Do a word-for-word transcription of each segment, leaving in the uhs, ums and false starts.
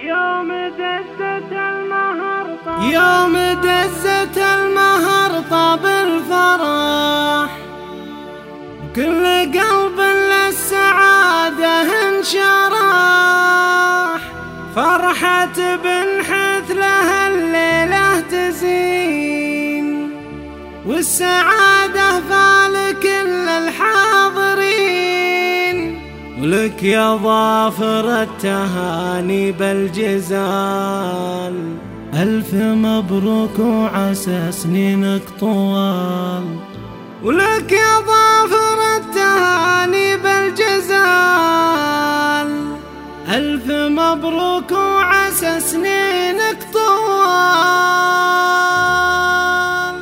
يوم دزت المهر طاب يوم دزت المهر طاب الفرح، وكل قلب للسعادة انشرح. فرحة بنحث لها الليلة تزين، والسعادة فالكل الحاضرين. ولك يا ظافر التهاني بالجزال، ألف مبروك وعسى سنينك طوال. ولك يا ظافر التهاني بالجزال، ألف مبروك وعسى سنينك طوال.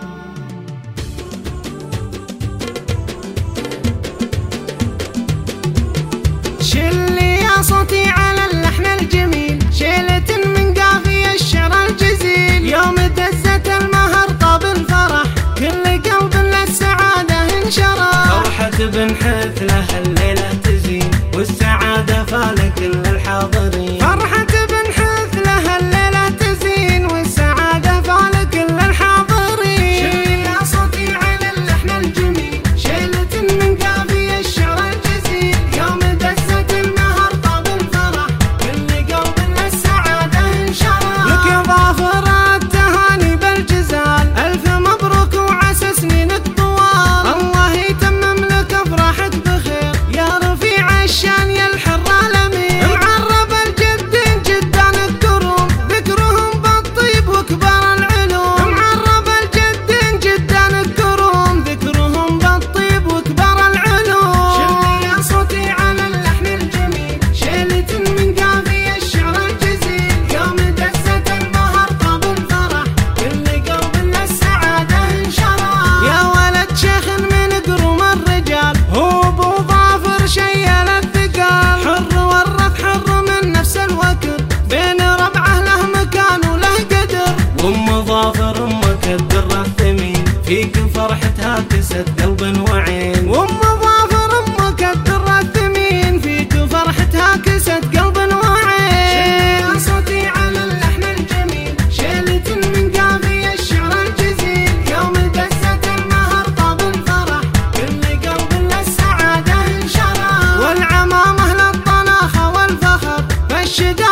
شلي يا صوتي على اللحن الجميل، شيلة من قافية الشعر الجزيل. يوم دزت المهر طاب الفرح، كل قلب للسعادة انشرح. فرحة بنحث لها الليلة تزين، والسعادة فالكل الحاضرين. فرحة بنحث لها الليلة تزين، والسعادة فالكل الحاضرين. شلي يا صوتي على اللحن الجميل، شيلة من قافية الشعر الجزيل. يوم دزت المهر طاب الفرح، كل قلب للسعادة انشرح. لك يا ظافر التهاني بالجزال، ألف مبروك وعسى سنينك طوال. الله يتمم لك أفراحك بخير، يا رفيع الشان يا الحر الأمير. معرب الجدين جدان الكروم، ذكرهم بالطيب وكبار العلوم. معرب الجدين جدان الكروم، ذكرهم بالطيب وكبار العلوم. شلي يا صوتي على اللحن الجميل، شيلة من قافية الشعر الجزيل. يوم دزت المهر طاب الفرح، كل قلب للسعادة انشرح. يا ولد شيخ من قروم الرجال، هو ابو ظافر شيل الثقال. حر ورث حر من نفس الوكر، بين ربعه له مكان وله قدر. وام ظافر امك الدر الثمين، فيك فرحتها كست قلب وعين. وام ظافر امك الدر الثمين، فيك فرحتها كست قلب وعين. شلي صوتي على اللحن الجميل، شيلة من قافية الشعر الجزيل. يوم دزت المهر طاب الفرح، كل قلب للسعادة انشرح. والعمامة للطناخة والفخر، فالشدة